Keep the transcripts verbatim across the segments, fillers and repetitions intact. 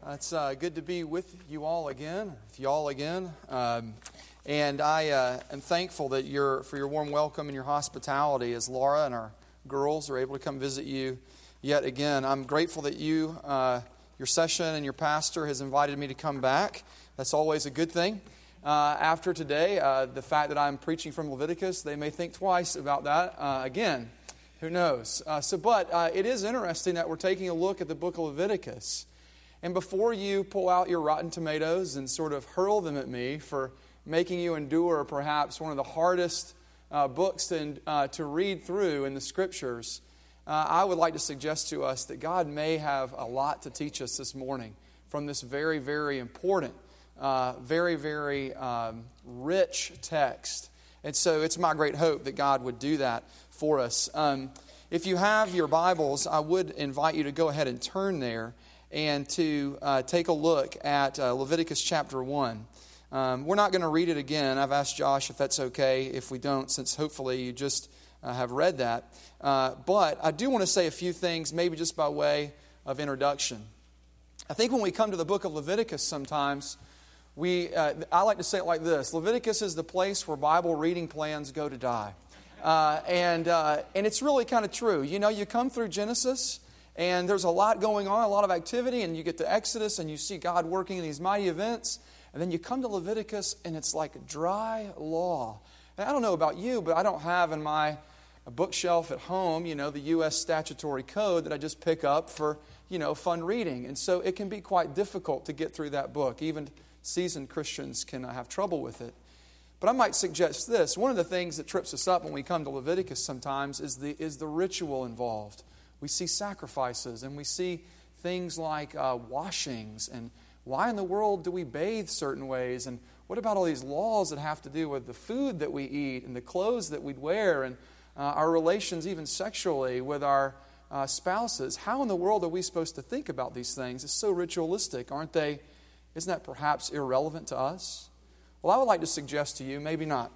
It's uh, good to be with you all again, with you all again. Um, and I uh, am thankful that you're, for your warm welcome and your hospitality as Laura and our girls are able to come visit you yet again. I'm grateful that you, uh, your session and your pastor has invited me to come back. That's always a good thing. Uh, after today, uh, the fact that I'm preaching from Leviticus, they may think twice about that uh, again. Who knows? Uh, so, but uh, it is interesting that we're taking a look at the book of Leviticus. And before you pull out your rotten tomatoes and sort of hurl them at me for making you endure perhaps one of the hardest uh, books to, uh, to read through in the Scriptures, uh, I would like to suggest to us that God may have a lot to teach us this morning from this very, very important, uh, very, very um, rich text. And so it's my great hope that God would do that for us. Um, if you have your Bibles, I would invite you to go ahead and turn there and to uh, take a look at uh, Leviticus chapter one. Um, we're not going to read it again. I've asked Josh if that's okay if we don't, since hopefully you just uh, have read that. Uh, but I do want to say a few things, maybe just by way of introduction. I think when we come to the book of Leviticus sometimes, we uh, I like to say it like this. Leviticus is the place where Bible reading plans go to die. Uh, and, uh, and it's really kind of true. You know, you come through Genesis, and there's a lot going on, a lot of activity, and you get to Exodus, and you see God working in these mighty events. And then you come to Leviticus, and it's like dry law. And I don't know about you, but I don't have in my bookshelf at home, you know, the U S statutory code that I just pick up for, you know, fun reading. And so it can be quite difficult to get through that book. Even seasoned Christians can have trouble with it. But I might suggest this. One of the things that trips us up when we come to Leviticus sometimes is the is the ritual involved. We see sacrifices, and we see things like uh, washings, and why in the world do we bathe certain ways, and what about all these laws that have to do with the food that we eat, and the clothes that we'd wear, and uh, our relations even sexually with our uh, spouses? How in the world are we supposed to think about these things? It's so ritualistic, aren't they? Isn't that perhaps irrelevant to us? Well, I would like to suggest to you, maybe not.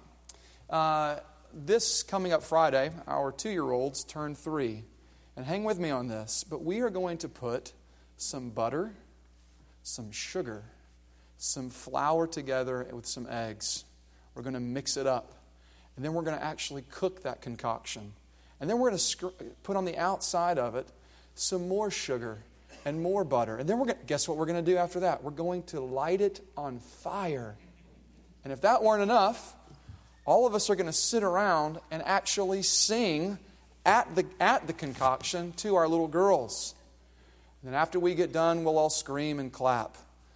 Uh, this coming up Friday, our two-year-olds turn three. And hang with me on this, but we are going to put some butter, some sugar, some flour together with some eggs. We're going to mix it up. And then we're going to actually cook that concoction. And then we're going to put on the outside of it some more sugar and more butter. And then we're going to, guess what we're going to do after that? We're going to light it on fire. And if that weren't enough, all of us are going to sit around and actually sing At the at the concoction to our little girls. And then after we get done, we'll all scream and clap.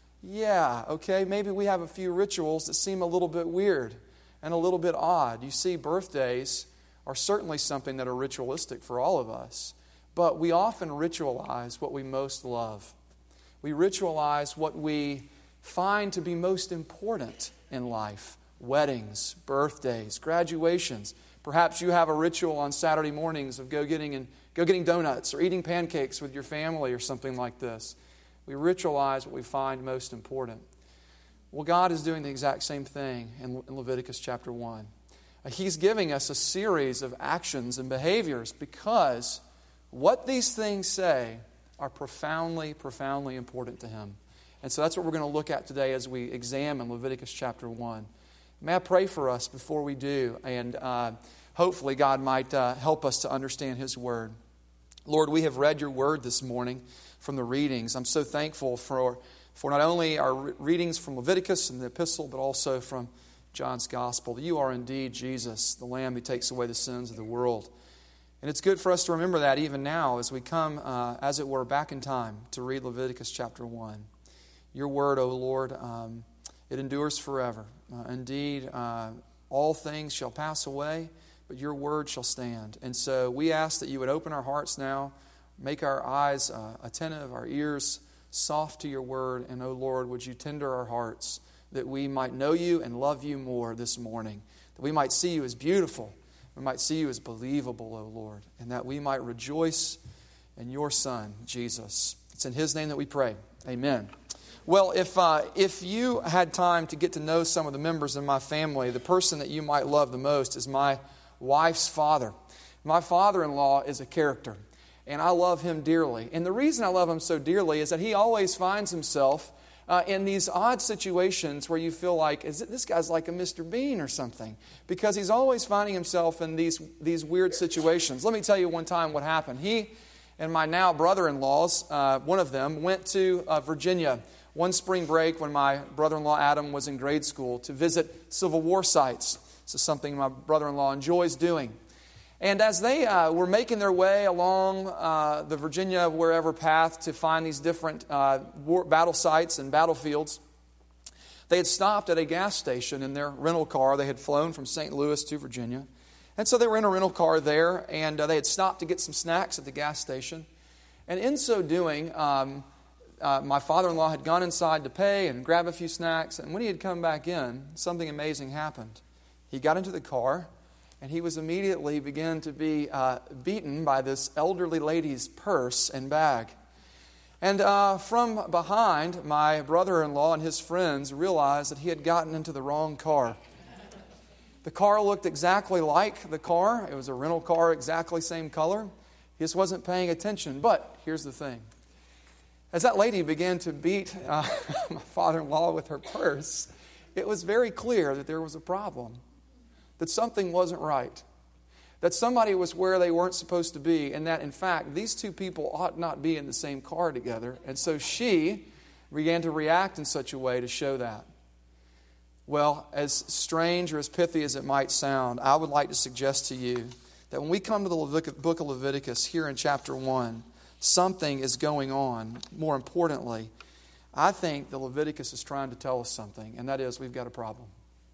Yeah, okay, maybe we have a few rituals that seem a little bit weird and a little bit odd. You see, birthdays are certainly something that are ritualistic for all of us. But we often ritualize what we most love. We ritualize what we find to be most important in life. Weddings, birthdays, graduations. Perhaps you have a ritual on Saturday mornings of go getting and go getting donuts or eating pancakes with your family or something like this. We ritualize what we find most important. Well, God is doing the exact same thing in Leviticus chapter one. He's giving us a series of actions and behaviors because what these things say are profoundly, profoundly important to Him. And so that's what we're going to look at today as we examine Leviticus chapter one. May I pray for us before we do, and uh, hopefully God might uh, help us to understand His Word. Lord, we have read Your Word this morning from the readings. I'm so thankful for, for not only our readings from Leviticus and the epistle, but also from John's Gospel. You are indeed Jesus, the Lamb who takes away the sins of the world. And it's good for us to remember that even now as we come, uh, as it were, back in time to read Leviticus chapter one. Your Word, O Lord, um, it endures forever. Uh, indeed, uh, all things shall pass away, but Your Word shall stand. And so we ask that You would open our hearts now, make our eyes uh, attentive, our ears soft to Your Word, and, O Lord, would You tender our hearts that we might know You and love You more this morning, that we might see You as beautiful, we might see You as believable, O Lord, and that we might rejoice in Your Son, Jesus. It's in His name that we pray. Amen. Well, if uh, if you had time to get to know some of the members of my family, the person that you might love the most is my wife's father. My father-in-law is a character. And I love him dearly. And the reason I love him so dearly is that he always finds himself uh, in these odd situations where you feel like, is it, this guy's like a Mister Bean or something. Because he's always finding himself in these, these weird situations. Let me tell you one time what happened. He and my now brother-in-laws, uh, one of them, went to uh, Virginia one spring break when my brother-in-law Adam was in grade school to visit Civil War sites. This is something my brother-in-law enjoys doing. And as they uh, were making their way along uh, the Virginia wherever path to find these different uh, war, battle sites and battlefields, they had stopped at a gas station in their rental car. They had flown from Saint Louis to Virginia. And so they were in a rental car there, and uh, they had stopped to get some snacks at the gas station. And in so doing, um, uh, my father-in-law had gone inside to pay and grab a few snacks. And when he had come back in, something amazing happened. He got into the car, and he was immediately began to be uh, beaten by this elderly lady's purse and bag. And uh, from behind, my brother-in-law and his friends realized that he had gotten into the wrong car. The car looked exactly like the car. It was a rental car, exactly same color. He just wasn't paying attention. But here's the thing. As that lady began to beat uh, my father-in-law with her purse, it was very clear that there was a problem. That something wasn't right, that somebody was where they weren't supposed to be, and that, in fact, these two people ought not be in the same car together. And so she began to react in such a way to show that. Well, as strange or as pithy as it might sound, I would like to suggest to you that when we come to the Levit- book of Leviticus here in chapter one, something is going on. More importantly, I think the Leviticus is trying to tell us something, and that is we've got a problem.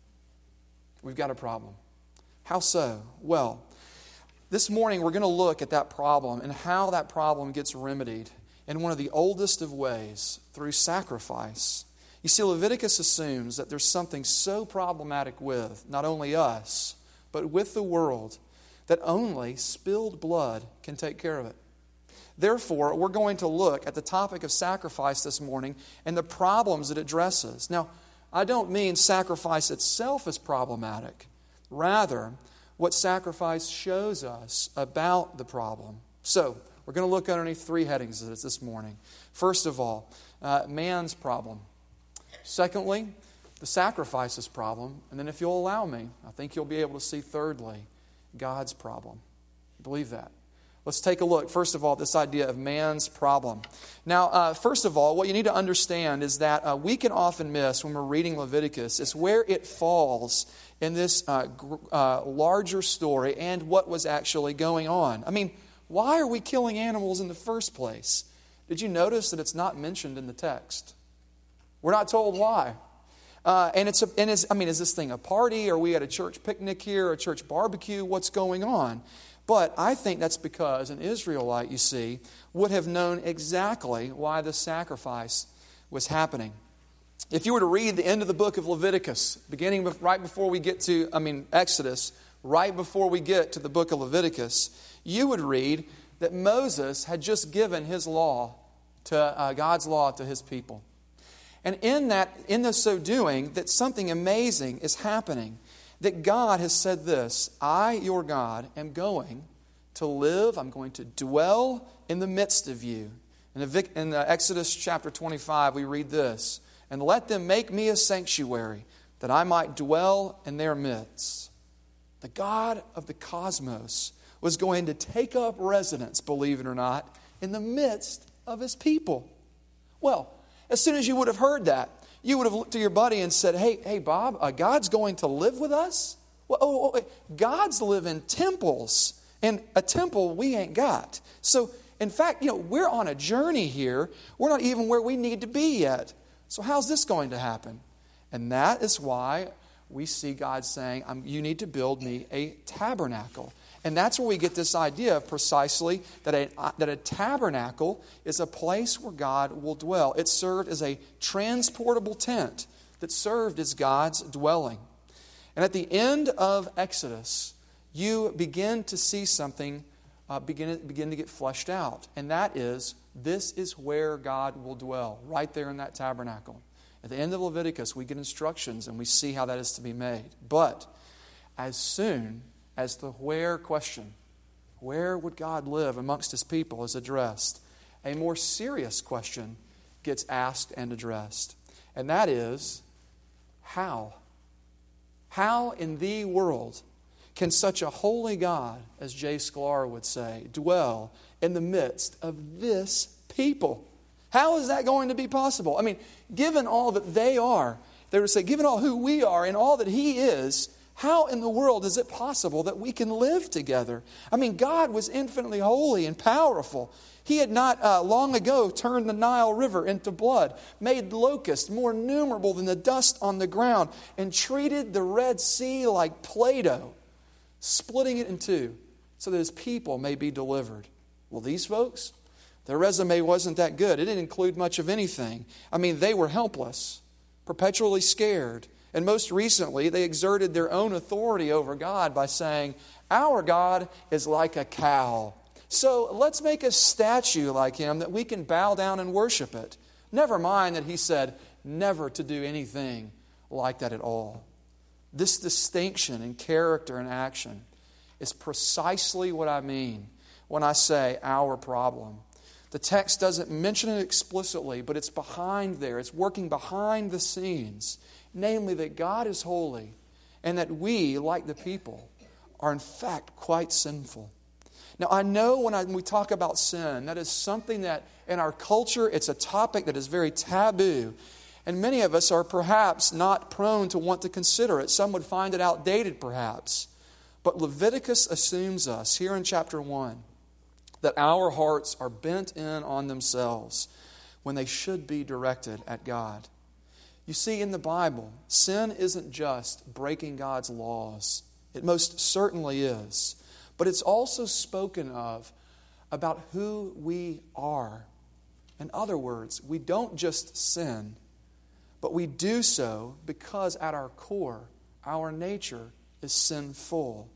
We've got a problem. How so? Well, this morning we're going to look at that problem and how that problem gets remedied in one of the oldest of ways, through sacrifice. You see, Leviticus assumes that there's something so problematic with not only us, but with the world, that only spilled blood can take care of it. Therefore, we're going to look at the topic of sacrifice this morning and the problems it addresses. Now, I don't mean sacrifice itself is problematic. Rather, what sacrifice shows us about the problem. So, we're going to look underneath three headings this morning. First of all, uh, man's problem. Secondly, the sacrifices problem. And then if you'll allow me, I think you'll be able to see thirdly, God's problem. Believe that. Let's take a look, first of all, at this idea of man's problem. Now, uh, first of all, what you need to understand is that uh, we can often miss when we're reading Leviticus is where it falls in this uh, gr- uh, larger story and what was actually going on. I mean, why are we killing animals in the first place? Did you notice that it's not mentioned in the text? We're not told why. Uh, and it's, a, and it's, I mean, is this thing a party? Are we at a church picnic here, a church barbecue? What's going on? But I think that's because an Israelite, you see, would have known exactly why the sacrifice was happening. If you were to read the end of the book of Leviticus, beginning with, right before we get to, I mean, Exodus, right before we get to the book of Leviticus, you would read that Moses had just given his law to uh, God's law to his people. And in that, in the so doing, that something amazing is happening. That God has said this, I, your God, am going to live, I'm going to dwell in the midst of you. In, the, in the Exodus chapter twenty-five, we read this, and let them make me a sanctuary, that I might dwell in their midst. The God of the cosmos was going to take up residence, believe it or not, in the midst of His people. Well, as soon as you would have heard that, you would have looked to your buddy and said, hey, hey, Bob, uh, God's going to live with us? Well, oh, oh, God's live in temples, and a temple we ain't got. So, in fact, you know, we're on a journey here. We're not even where we need to be yet. So how's this going to happen? And that is why we see God saying, you need to build me a tabernacle. And that's where we get this idea of precisely that a, that a tabernacle is a place where God will dwell. It served as a transportable tent that served as God's dwelling. And at the end of Exodus, you begin to see something uh, begin, begin to get fleshed out. And that is, this is where God will dwell, right there in that tabernacle. At the end of Leviticus, we get instructions and we see how that is to be made. But as soon as the where question, where would God live amongst His people, is addressed. A more serious question gets asked and addressed. And that is, how? How in the world can such a holy God, as J. Sklar would say, dwell in the midst of this people? How is that going to be possible? I mean, given all that they are, they would say, given all who we are and all that He is, how in the world is it possible that we can live together? I mean, God was infinitely holy and powerful. He had not uh, long ago turned the Nile River into blood, made locusts more numerable than the dust on the ground, and treated the Red Sea like Play-Doh, splitting it in two so that His people may be delivered. Well, these folks, their resume wasn't that good. It didn't include much of anything. I mean, they were helpless, perpetually scared. And most recently, they exerted their own authority over God by saying, our God is like a cow. So let's make a statue like Him that we can bow down and worship it. Never mind that He said never to do anything like that at all. This distinction in character and action is precisely what I mean when I say our problem. The text doesn't mention it explicitly, but it's behind there. It's working behind the scenes. Namely, that God is holy and that we, like the people, are in fact quite sinful. Now, I know when, I, when we talk about sin, that is something that in our culture, it's a topic that is very taboo. And many of us are perhaps not prone to want to consider it. Some would find it outdated, perhaps. But Leviticus assumes us, here in chapter one, that our hearts are bent in on themselves when they should be directed at God. You see, in the Bible, sin isn't just breaking God's laws. It most certainly is. But it's also spoken of about who we are. In other words, we don't just sin, but we do so because at our core, our nature is sinful.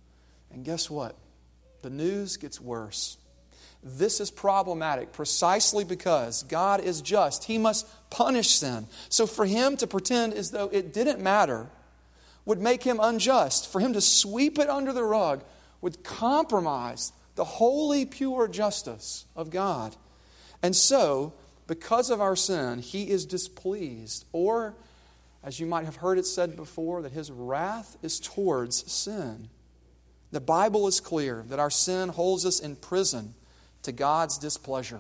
And guess what? The news gets worse. This is problematic precisely because God is just. He must punish sin. So for Him to pretend as though it didn't matter would make Him unjust. For Him to sweep it under the rug would compromise the holy, pure justice of God. And so, because of our sin, He is displeased. Or, as you might have heard it said before, that His wrath is towards sin. The Bible is clear that our sin holds us in prison to God's displeasure.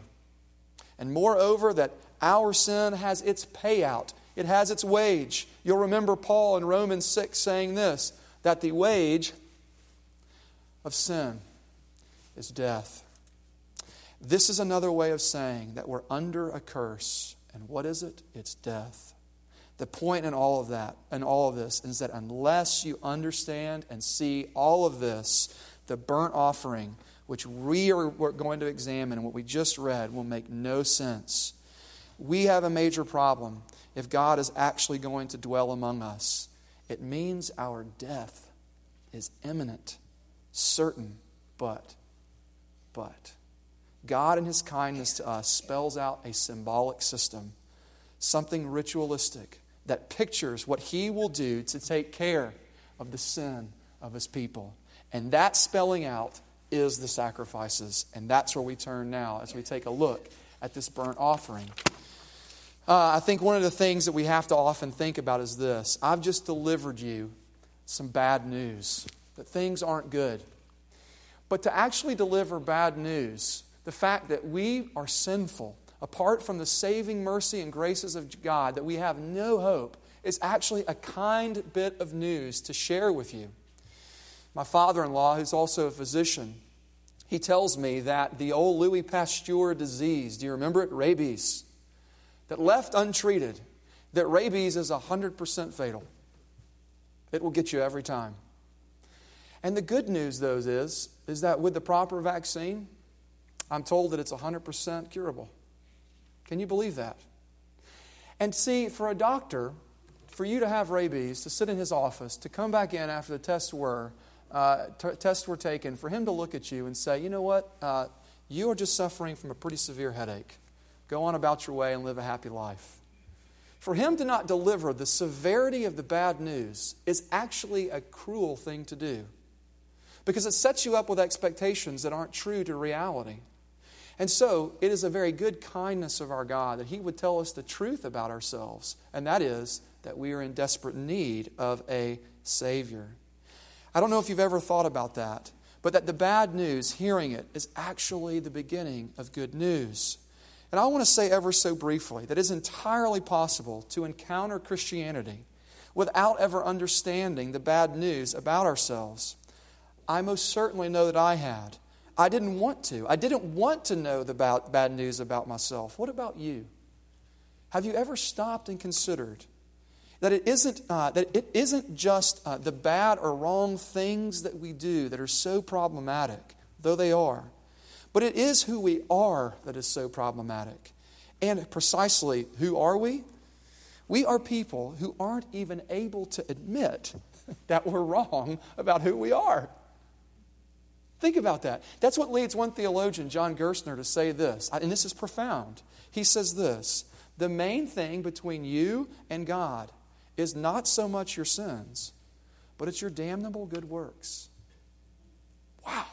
And moreover, that our sin has its payout. It has its wage. You'll remember Paul in Romans six saying this, that the wage of sin is death. This is another way of saying that we're under a curse. And what is it? It's death. The point in all of that, and all of this, is that unless you understand and see all of this, the burnt offering, which we are going to examine and what we just read, will make no sense. We have a major problem if God is actually going to dwell among us. It means our death is imminent, certain, but, but. God in His kindness to us spells out a symbolic system, something ritualistic that pictures what He will do to take care of the sin of His people. And that spelling out is the sacrifices. And that's where we turn now as we take a look at this burnt offering. Uh, I think one of the things that we have to often think about is this. I've just delivered you some bad news, that things aren't good. But to actually deliver bad news, the fact that we are sinful, apart from the saving mercy and graces of God, that we have no hope, is actually a kind bit of news to share with you. My father-in-law, who's also a physician, he tells me that the old Louis Pasteur disease, do you remember it? Rabies. That left untreated, that rabies is one hundred percent fatal. It will get you every time. And the good news, though, is, is that with the proper vaccine, I'm told that it's one hundred percent curable. Can you believe that? And see, for a doctor, for you to have rabies, to sit in his office, to come back in after the tests were, uh, t- tests were taken, for him to look at you and say, you know what, uh, you are just suffering from a pretty severe headache. Go on about your way and live a happy life. For him to not deliver the severity of the bad news is actually a cruel thing to do. because it sets you up with expectations that aren't true to reality. And so, it is a very good kindness of our God that He would tell us the truth about ourselves, and that is that we are in desperate need of a Savior. I don't know if you've ever thought about that, but that the bad news, hearing it, is actually the beginning of good news. And I want to say ever so briefly that it's entirely possible to encounter Christianity without ever understanding the bad news about ourselves. I most certainly know that I had. I didn't want to. I didn't want to know the bad news about myself. What about you? Have you ever stopped and considered that it isn't, uh, that it isn't just uh, the bad or wrong things that we do that are so problematic, though they are, but it is who we are that is so problematic. And precisely, who are we? We are people who aren't even able to admit that we're wrong about who we are. Think about that. That's what leads one theologian, John Gerstner, to say this, and this is profound. He says this: the main thing between you and God is not so much your sins, but it's your damnable good works. Wow.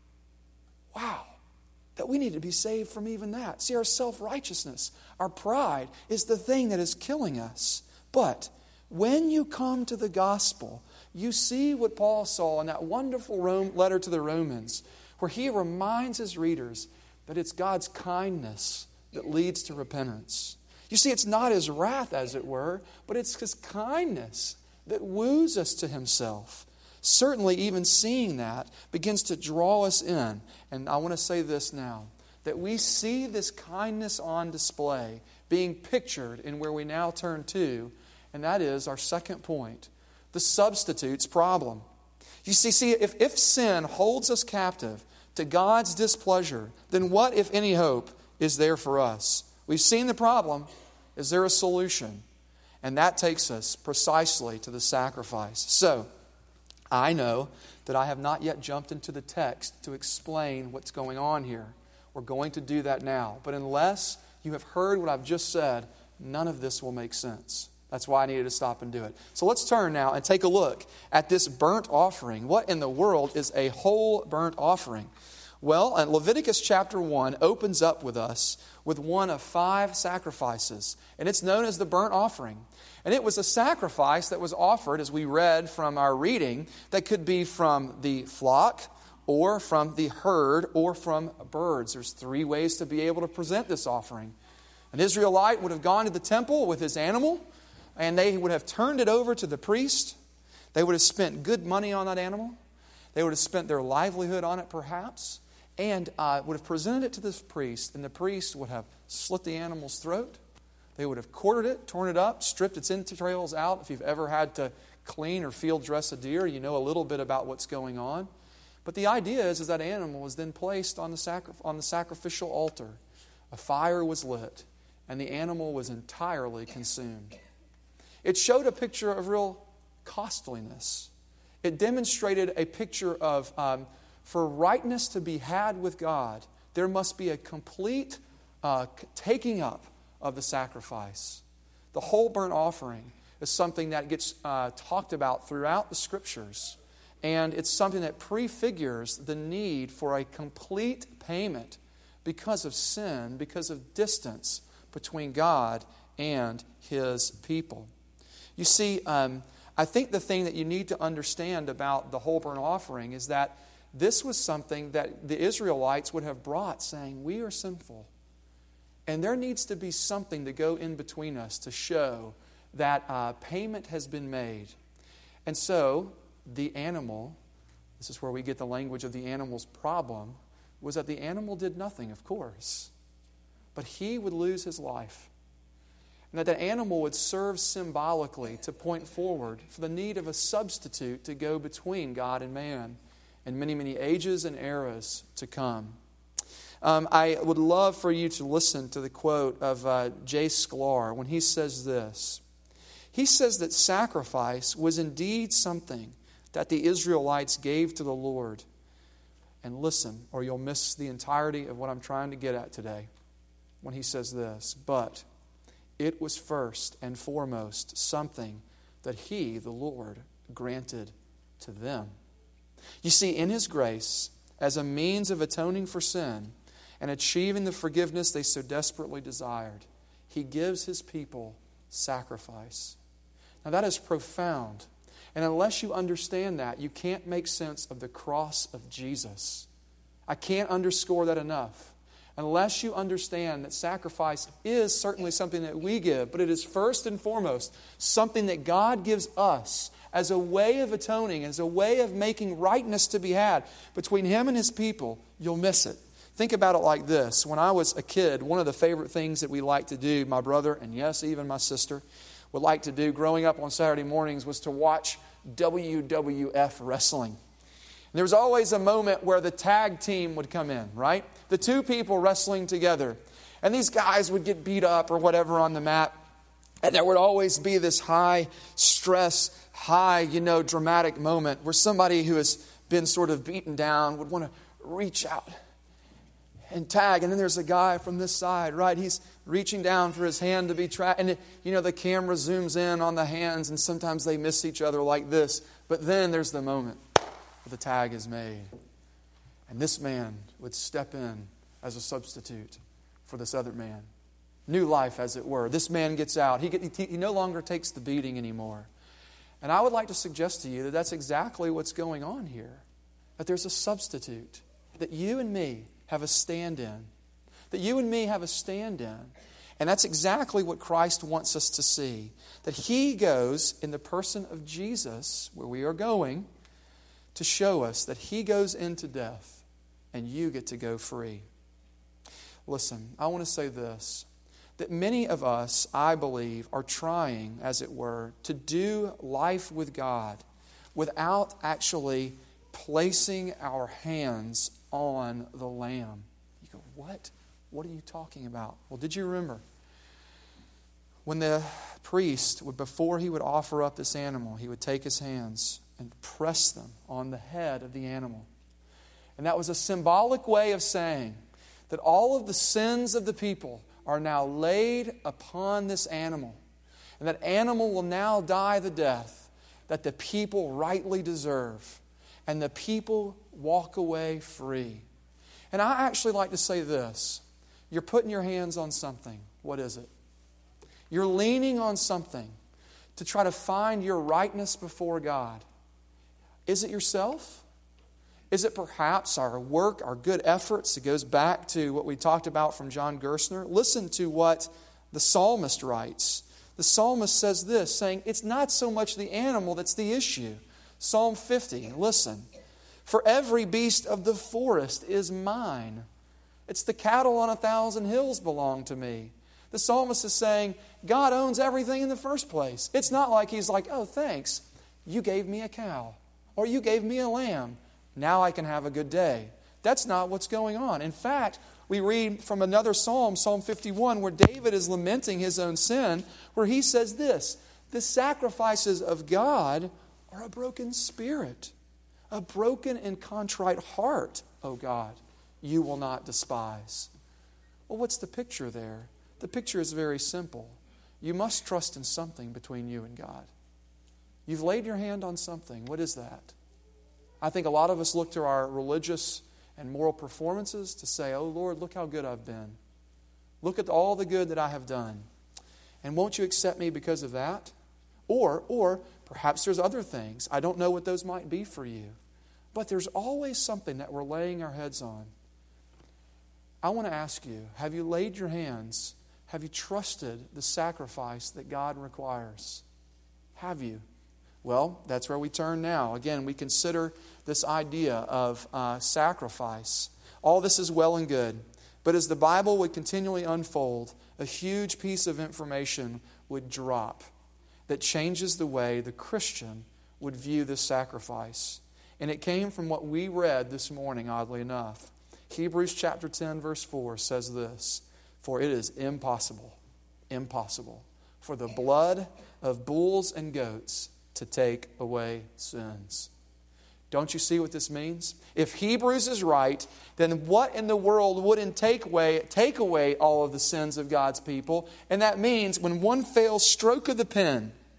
Wow. That we need to be saved from even that. See, our self-righteousness, our pride is the thing that is killing us. But when you come to the gospel, you see what Paul saw in that wonderful Rome, letter to the Romans, where he reminds his readers that it's God's kindness that leads to repentance. You see, it's not His wrath, as it were, but it's His kindness that woos us to Himself. Certainly, even seeing that begins to draw us in. And I want to say this now, that we see this kindness on display being pictured in where we now turn to, and that is our second point, the substitute's problem. You see, see if, if sin holds us captive to God's displeasure, then what, if any, hope is there for us? We've seen the problem. Is there a solution? And that takes us precisely to the sacrifice. So, I know that I have not yet jumped into the text to explain what's going on here. We're going to do that now. But unless you have heard what I've just said, none of this will make sense. That's why I needed to stop and do it. So let's turn now and take a look at this burnt offering. What in the world is a whole burnt offering? Well, Leviticus chapter one opens up with us with one of five sacrifices, and it's known as the burnt offering. And it was a sacrifice that was offered, as we read from our reading, that could be from the flock, or from the herd, or from birds. There's three ways to be able to present this offering. An Israelite would have gone to the temple with his animal, and they would have turned it over to the priest. They would have spent good money on that animal. They would have spent their livelihood on it, perhaps, and uh, would have presented it to this priest, and the priest would have slit the animal's throat. They would have quartered it, torn it up, stripped its entrails out. If you've ever had to clean or field dress a deer, you know a little bit about what's going on. But the idea is, is that animal was then placed on the, sacri- on the sacrificial altar. A fire was lit, and the animal was entirely consumed. It showed a picture of real costliness. It demonstrated a picture of, um, for rightness to be had with God, there must be a complete uh, taking up of the sacrifice. The whole burnt offering is something that gets uh, talked about throughout the Scriptures. And it's something that prefigures the need for a complete payment because of sin, because of distance between God and His people. You see, um, I think the thing that you need to understand about the whole burnt offering is that this was something that the Israelites would have brought, saying, we are sinful. And there needs to be something to go in between us to show that uh, payment has been made. And so, the animal, this is where we get the language of the animal's problem, was that the animal did nothing, of course. But he would lose his life. And that the animal would serve symbolically to point forward for the need of a substitute to go between God and man in many, many ages and eras to come. Um, I would love for you to listen to the quote of uh, J. Sklar when he says this. He says that sacrifice was indeed something that the Israelites gave to the Lord. And listen, or you'll miss the entirety of what I'm trying to get at today when he says this. But it was first and foremost something that He, the Lord, granted to them. You see, in His grace, as a means of atoning for sin and achieving the forgiveness they so desperately desired, He gives His people sacrifice. Now that is profound. And unless you understand that, you can't make sense of the cross of Jesus. I can't underscore that enough. Unless you understand that sacrifice is certainly something that we give, but it is first and foremost something that God gives us as a way of atoning, as a way of making rightness to be had between Him and His people, you'll miss it. Think about it like this. When I was a kid, one of the favorite things that we liked to do, my brother, and yes, even my sister, would like to do growing up on Saturday mornings was to watch W W F wrestling. There was always a moment where the tag team would come in, right? The two people wrestling together. And these guys would get beat up or whatever on the mat. And there would always be this high stress, high, you know, dramatic moment where somebody who has been sort of beaten down would want to reach out and tag. And then there's a guy from this side, right? He's reaching down for his hand to be tracked. And, you know, the camera zooms in on the hands and sometimes they miss each other like this. But then there's the moment. The tag is made. And this man would step in as a substitute for this other man. New life, as it were. This man gets out. He, get, he, he no longer takes the beating anymore. And I would like to suggest to you that that's exactly what's going on here. That there's a substitute. That you and me have a stand-in. That you and me have a stand-in. And that's exactly what Christ wants us to see. That He goes in the person of Jesus, where we are going, to show us that He goes into death and you get to go free. Listen, I want to say this, that many of us, I believe, are trying, as it were, to do life with God without actually placing our hands on the Lamb. You go, what? What are you talking about? Well, did you remember when the priest would, before he would offer up this animal, he would take his hands and press them on the head of the animal. And that was a symbolic way of saying that all of the sins of the people are now laid upon this animal. And that animal will now die the death that the people rightly deserve. And the people walk away free. And I actually like to say this. You're putting your hands on something. What is it? You're leaning on something to try to find your rightness before God. Is it yourself? Is it perhaps our work, our good efforts? It goes back to what we talked about from John Gerstner. Listen to what the psalmist writes. The psalmist says this, saying, it's not so much the animal that's the issue. Psalm fifty, listen. For every beast of the forest is mine. It's the cattle on a thousand hills belong to me. The psalmist is saying, God owns everything in the first place. It's not like He's like, oh, thanks. You gave me a cow. Or you gave me a lamb. Now I can have a good day. That's not what's going on. In fact, we read from another psalm, Psalm fifty-one, where David is lamenting his own sin, where he says this, the sacrifices of God are a broken spirit, a broken and contrite heart, O God, you will not despise. Well, what's the picture there? The picture is very simple. You must trust in something between you and God. You've laid your hand on something. What is that? I think a lot of us look to our religious and moral performances to say, oh Lord, look how good I've been. Look at all the good that I have done. And won't you accept me because of that? Or, or perhaps there's other things. I don't know what those might be for you. But there's always something that we're laying our heads on. I want to ask you, have you laid your hands? Have you trusted the sacrifice that God requires? Have you? Well, that's where we turn now. Again, we consider this idea of uh, sacrifice. All this is well and good. But as the Bible would continually unfold, a huge piece of information would drop that changes the way the Christian would view this sacrifice. And it came from what we read this morning, oddly enough. Hebrews chapter ten, verse four says this, for it is impossible, impossible for the blood of bulls and goats to take away sins. Don't you see what this means? If Hebrews is right, then what in the world wouldn't take away, take away all of the sins of God's people? And that means when one fails stroke of the pen,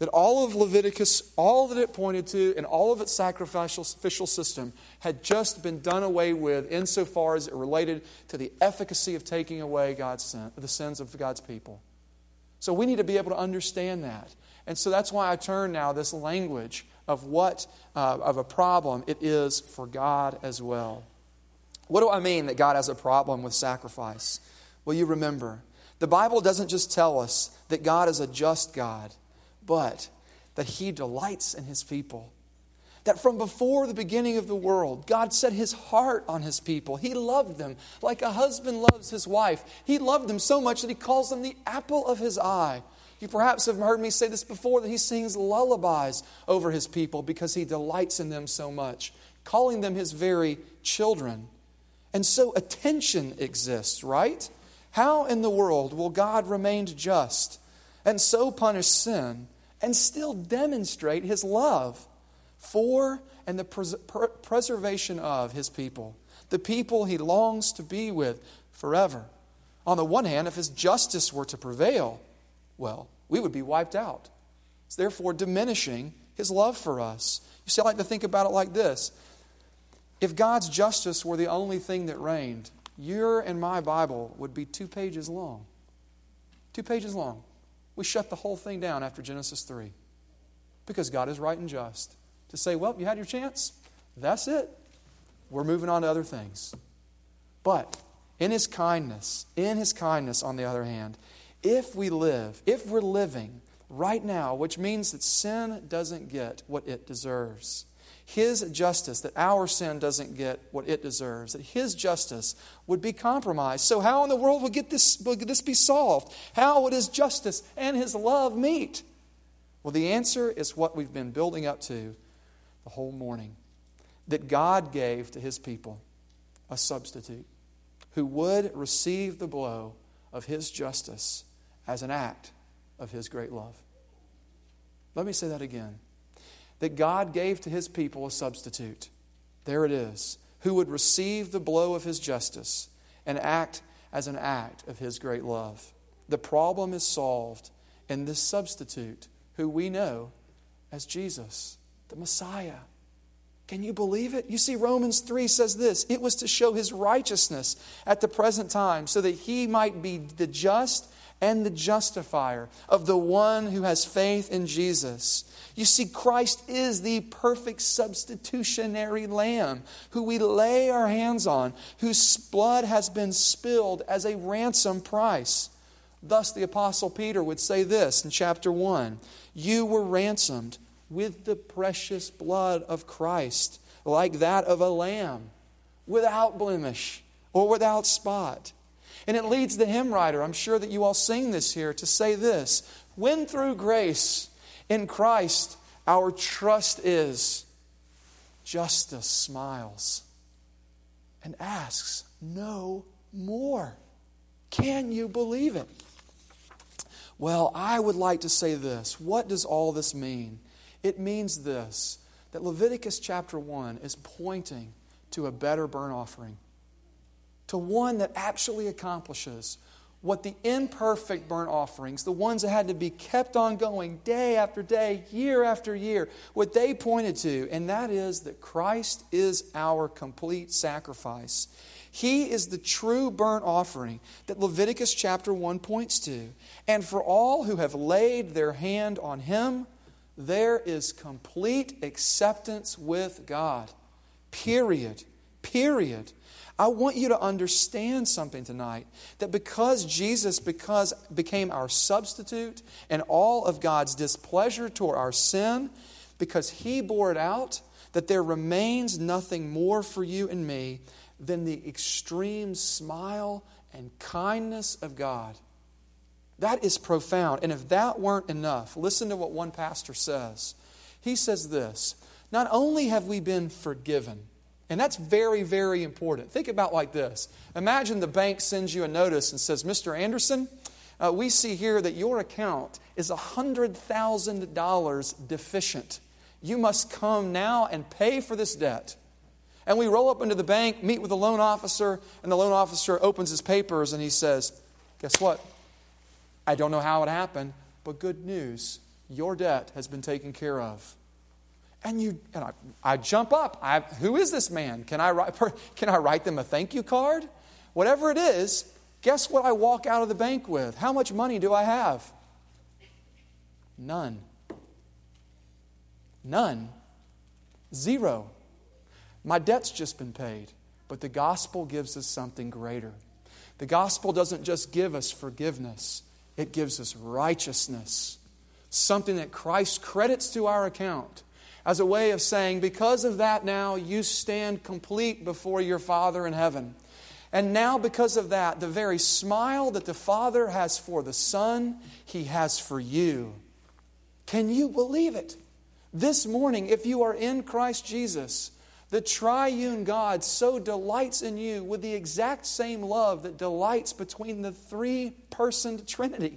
that all of Leviticus, all that it pointed to, and all of its sacrificial system had just been done away with insofar as it related to the efficacy of taking away God's sin, the sins of God's people. So we need to be able to understand that. And so that's why I turn now this language of what uh, of a problem it is for God as well. What do I mean that God has a problem with sacrifice? Well, you remember, the Bible doesn't just tell us that God is a just God, but that He delights in His people. That from before the beginning of the world, God set His heart on His people. He loved them like a husband loves his wife. He loved them so much that He calls them the apple of His eye. You perhaps have heard me say this before, that He sings lullabies over His people because He delights in them so much, calling them His very children. And so a tension exists, right? How in the world will God remain just and so punish sin and still demonstrate His love for and the pres- per- preservation of His people, the people He longs to be with forever? On the one hand, if His justice were to prevail, well, we would be wiped out. It's therefore diminishing His love for us. You see, I like to think about it like this. If God's justice were the only thing that reigned, your and my Bible would be two pages long. Two pages long. We shut the whole thing down after Genesis three. Because God is right and just. To say, well, you had your chance. That's it. We're moving on to other things. But in His kindness, in His kindness, on the other hand, if we live, if we're living right now, which means that sin doesn't get what it deserves, His justice, that our sin doesn't get what it deserves, that His justice would be compromised. So how in the world would, get this, would this be solved? How would His justice and His love meet? Well, the answer is what we've been building up to the whole morning. That God gave to His people a substitute who would receive the blow of His justice as an act of His great love. Let me say that again. That God gave to His people a substitute. There it is. Who would receive the blow of His justice and act as an act of His great love. The problem is solved in this substitute, who we know as Jesus, the Messiah. Can you believe it? You see, Romans three says this. It was to show His righteousness at the present time, so that He might be the just and the justifier of the one who has faith in Jesus. You see, Christ is the perfect substitutionary lamb who we lay our hands on, whose blood has been spilled as a ransom price. Thus the Apostle Peter would say this in chapter one. You were ransomed with the precious blood of Christ, like that of a lamb, without blemish or without spot. And it leads the hymn writer, I'm sure that you all sing this here, to say this. When through grace in Christ our trust is, justice smiles and asks no more. Can you believe it? Well, I would like to say this. What does all this mean? It means this, that Leviticus chapter one is pointing to a better burnt offering. To one that actually accomplishes what the imperfect burnt offerings, the ones that had to be kept on going day after day, year after year, what they pointed to, and that is that Christ is our complete sacrifice. He is the true burnt offering that Leviticus chapter one points to. And for all who have laid their hand on Him, there is complete acceptance with God. Period. Period. I want you to understand something tonight, that because Jesus because became our substitute and all of God's displeasure toward our sin, because He bore it out, that there remains nothing more for you and me than the extreme smile and kindness of God. That is profound. And if that weren't enough, listen to what one pastor says. He says this, not only have we been forgiven, and that's very, very important. Think about like this. Imagine the bank sends you a notice and says, Mister Anderson, uh, we see here that your account is one hundred thousand dollars deficient. You must come now and pay for this debt. And we roll up into the bank, meet with the loan officer, and the loan officer opens his papers and he says, guess what? I don't know how it happened, but good news. your debt has been taken care of. And you and I, I jump up. I, who is this man? Can I write, can I write them a thank you card? Whatever it is, guess what I walk out of the bank with? How much money do I have? None. None. Zero. My debt's just been paid. But the gospel gives us something greater. The gospel doesn't just give us forgiveness. It gives us righteousness. Something that Christ credits to our account as a way of saying, because of that now you stand complete before your Father in heaven. And now because of that, the very smile that the Father has for the Son, He has for you. Can you believe it? This morning, if you are in Christ Jesus, the triune God so delights in you with the exact same love that delights between the three-personed Trinity.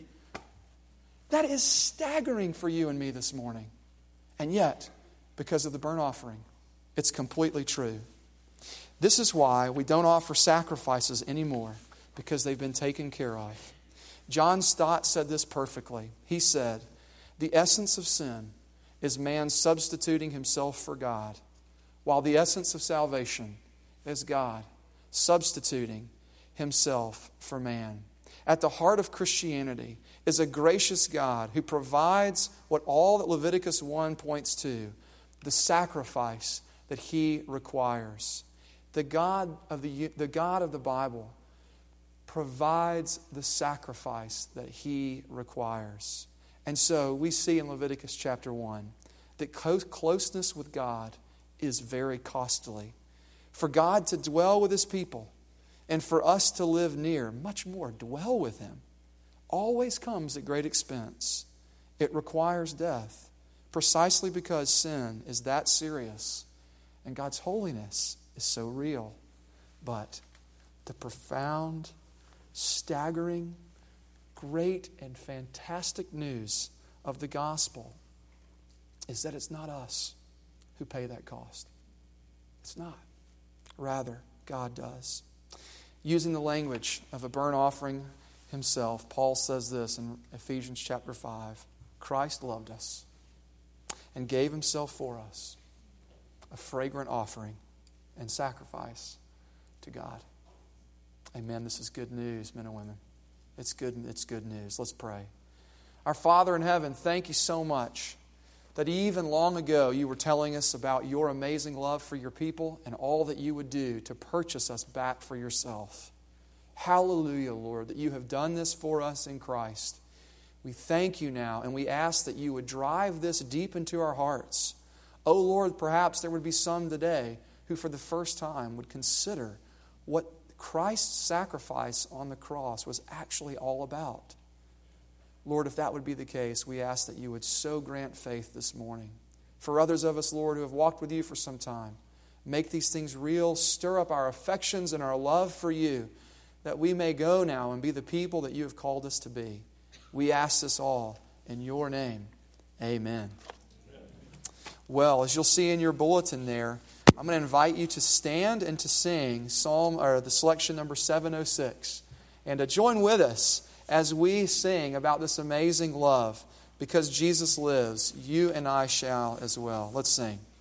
That is staggering for you and me this morning. And yet, because of the burnt offering, it's completely true. This is why we don't offer sacrifices anymore, because they've been taken care of. John Stott said this perfectly. He said, the essence of sin is man substituting himself for God, while the essence of salvation is God substituting Himself for man. At the heart of Christianity is a gracious God who provides what all that Leviticus one points to, the sacrifice that He requires. The God of the, the God of the Bible provides the sacrifice that He requires. And so we see in Leviticus chapter one that closeness with God is very costly. For God to dwell with His people and for us to live near, much more, dwell with Him, always comes at great expense. It requires death, precisely because sin is that serious and God's holiness is so real. But the profound, staggering, great, and fantastic news of the gospel is that it's not us who pay that cost. It's not. Rather, God does. Using the language of a burnt offering Himself, Paul says this in Ephesians chapter five. Christ loved us and gave Himself for us, a fragrant offering and sacrifice to God. Amen. This is good news, men and women. It's good, it's good news. Let's pray. Our Father in heaven, thank You so much that even long ago You were telling us about Your amazing love for Your people and all that You would do to purchase us back for Yourself. Hallelujah, Lord, that You have done this for us in Christ. We thank You now, and we ask that You would drive this deep into our hearts. Oh Lord, perhaps there would be some today who for the first time would consider what Christ's sacrifice on the cross was actually all about. Lord, if that would be the case, we ask that You would so grant faith this morning. For others of us, Lord, who have walked with You for some time, make these things real, stir up our affections and our love for You, that we may go now and be the people that You have called us to be. We ask this all in Your name. Amen. Well, as you'll see in your bulletin there, I'm going to invite you to stand and to sing Psalm or the selection number seven oh six, and to join with us as we sing about this amazing love. Because Jesus lives, you and I shall as well. Let's sing.